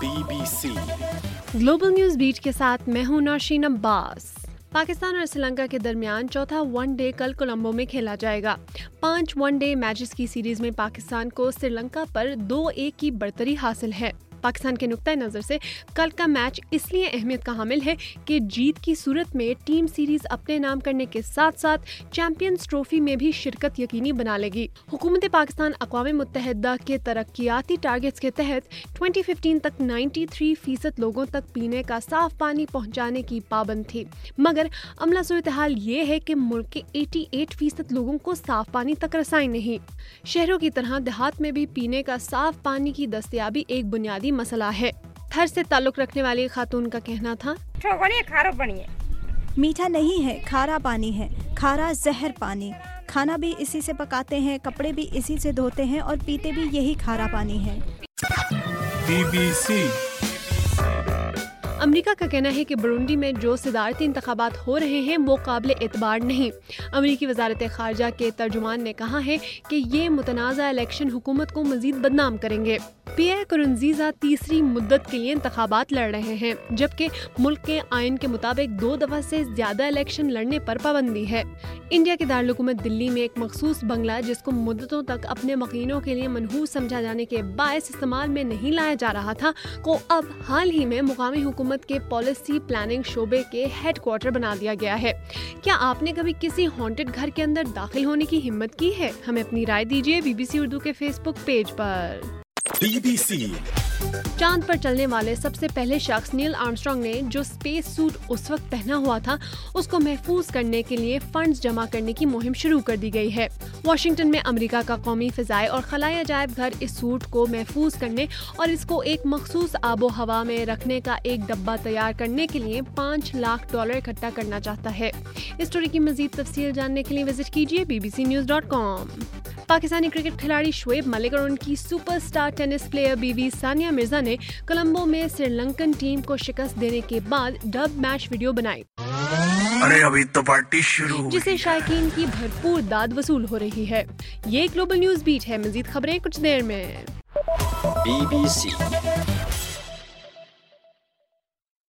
BBC global news beat के साथ मैं हूं नौशीन अब्बास। पाकिस्तान और श्रीलंका के दरमियान चौथा वनडे कल कोलंबो में खेला जाएगा। 5 वनडे मैचेस की सीरीज में पाकिस्तान को श्रीलंका पर 2-1 की बढ़तरी हासिल है। पाकिस्तान के नुक्ता नज़र से कल का मैच इसलिए अहमियत का हामिल है कि जीत की सूरत में टीम सीरीज अपने नाम करने के साथ साथ चैंपियंस ट्रॉफी में भी शिरकत यकीनी बना लेगी। हुकूमत पाकिस्तान अक़वाम मुत्तहिदा के तरक्याती टारगेट्स के तहत 2015 तक 93% लोगों तक पीने का साफ पानी पहुंचाने की पाबंद थी, मगर अमला सूरत हाल ये है कि मुल्क के 88% लोगों को साफ पानी तक रसाई नहीं। शहरों की तरह देहात में भी पीने का साफ पानी की दस्तयाबी एक बुनियादी मसला है। थर से ताल्लुक रखने वाली खातून का कहना था, मीठा नहीं है, खारा पानी है, खारा जहर पानी। खाना भी इसी से पकाते हैं, कपड़े भी इसी से धोते हैं और पीते भी यही खारा पानी है। BBC अमेरिका का कहना है कि बुरुंडी में जो सदारती इंतखाबात हो रहे हैं वो काबिल एतबार नहीं। अमेरिकी वजारत खारजा के तर्जुमान ने कहा है कि ये मुतनाज़ा इलेक्शन हुकूमत को मजीद बदनाम करेंगे। पियर नकुरुनजीज़ा तीसरी मुद्दत के लिए इंतखाबात लड़ रहे हैं, जबकि मुल्क के आइन के मुताबिक 2 दफ़ा से ज्यादा इलेक्शन लड़ने पर पाबंदी है। इंडिया के दारुल दिल्ली में एक मखसूस बंगला जिसको मुद्दतों तक अपने मकीनों के लिए मनहूस समझा जाने के बायस इस्तेमाल में नहीं लाया जा रहा था, को अब हाल ही में मुकामी हुकूमत के पॉलिसी प्लानिंग शोबे के हेडक्वार्टर बना दिया गया है। क्या आपने कभी किसी हॉन्टेड घर के अंदर दाखिल होने की हिम्मत की है? हमें अपनी राय दीजिए BBC उर्दू के फेसबुक पेज पर। BBC चांद पर चलने वाले सबसे पहले शख्स नील आर्मस्ट्रांग ने जो स्पेस सूट उस वक्त पहना हुआ था उसको महफूज करने के लिए फंड्स जमा करने की मुहिम शुरू कर दी गई है। वाशिंगटन में अमेरिका का कौमी फिजाई और खलाई अजायब घर इस सूट को महफूज करने और इसको एक मखसूस आबो हवा में रखने का एक डब्बा तैयार करने के लिए $5 लाख इकट्ठा करना चाहता है। इस स्टोरी की मजीद तफसील जानने के लिए विजिट कीजिए bbcnews.com। पाकिस्तानी क्रिकेट खिलाड़ी शुएब मलिक और उनकी सुपरस्टार टेनिस प्लेयर बीवी सानिया मिर्जा ने कोलंबो में श्रीलंकन टीम को शिकस्त देने के बाद डब मैच वीडियो बनाई। अरे अभी तो पार्टी शुरू जिसे शायकीन की भरपूर दाद वसूल हो रही है। ये ग्लोबल न्यूज बीट है, मजीद खबरें कुछ देर में। BBC